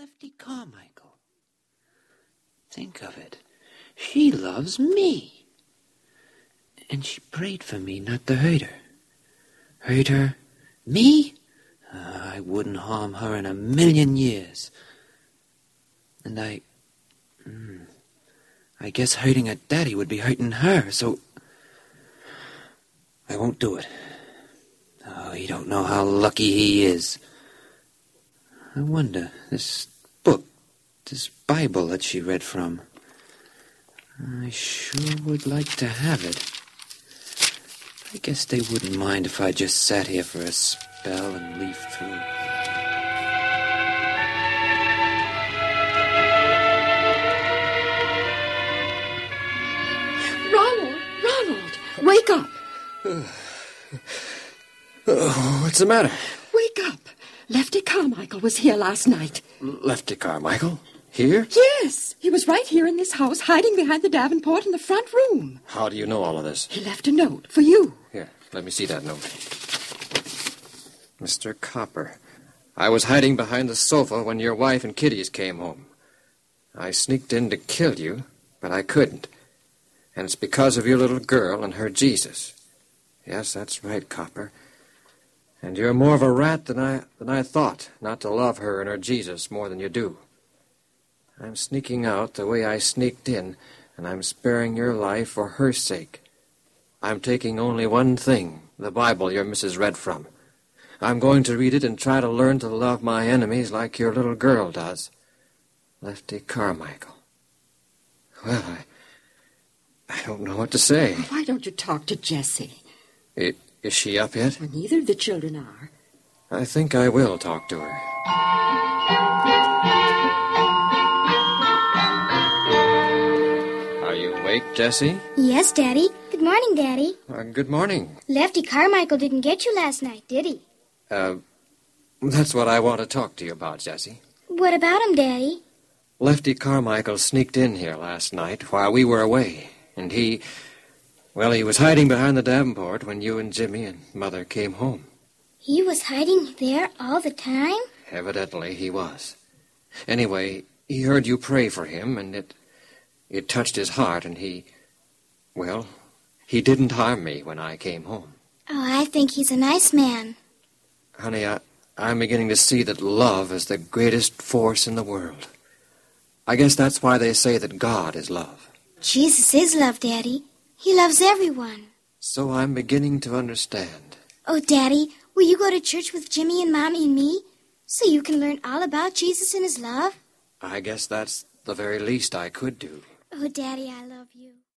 Lefty Carmichael. Think of it. She loves me. And she prayed for me not to hurt her. Hurt her? Me? I wouldn't harm her in a million years. And I guess hurting her daddy would be hurting her, so I won't do it. Oh, you don't know how lucky he is. I wonder, this book, this Bible that she read from, I sure would like to have it. I guess they wouldn't mind if I just sat here for a spell and leafed through. Ronald, wake up. What's the matter? Wake up. Lefty Carmichael was here last night. Lefty Carmichael? Here? Yes, he was right here in this house, hiding behind the Davenport in the front room. How do you know all of this? He left a note for you. Here, let me see that note. Mr. Copper, I was hiding behind the sofa when your wife and kiddies came home. I sneaked in to kill you, but I couldn't. And it's because of your little girl and her Jesus. Yes, that's right, Copper. And you're more of a rat than I thought, not to love her and her Jesus more than you do. I'm sneaking out the way I sneaked in, and I'm sparing your life for her sake. I'm taking only one thing, the Bible your missus read from. I'm going to read it and try to learn to love my enemies like your little girl does. Lefty Carmichael. Well, I don't know what to say. Why don't you talk to Jessie? Is she up yet? Well, neither of the children are. I think I will talk to her. Are you awake, Jessie? Yes, Daddy. Good morning, Daddy. Good morning. Lefty Carmichael didn't get you last night, did he? That's what I want to talk to you about, Jessie. What about him, Daddy? Lefty Carmichael sneaked in here last night while we were away, and he was hiding behind the Davenport when you and Jimmy and Mother came home. He was hiding there all the time? Evidently he was. Anyway, he heard you pray for him, and it touched his heart, and he didn't harm me when I came home. Oh, I think he's a nice man. Honey, I'm beginning to see that love is the greatest force in the world. I guess that's why they say that God is love. Jesus is love, Daddy. He loves everyone. So I'm beginning to understand. Oh, Daddy, will you go to church with Jimmy and Mommy and me so you can learn all about Jesus and his love? I guess that's the very least I could do. Oh, Daddy, I love you.